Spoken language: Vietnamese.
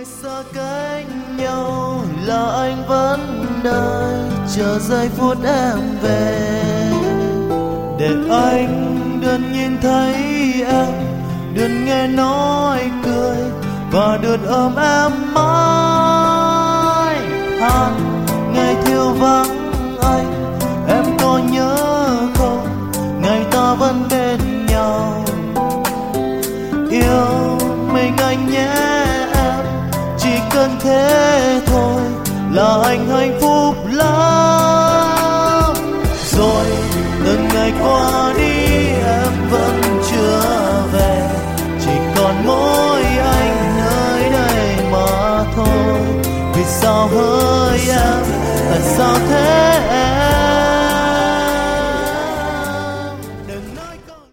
xa cách nhau là anh vẫn đợi chờ giây phút em về, để anh được nhìn thấy em, được nghe nói cười và được ôm em mãi. Ngày thiếu vắng anh, em có nhớ không? Ngày ta vẫn bên nhau, yêu mình anh nhé em, chỉ cần thế thôi là anh hạnh phúc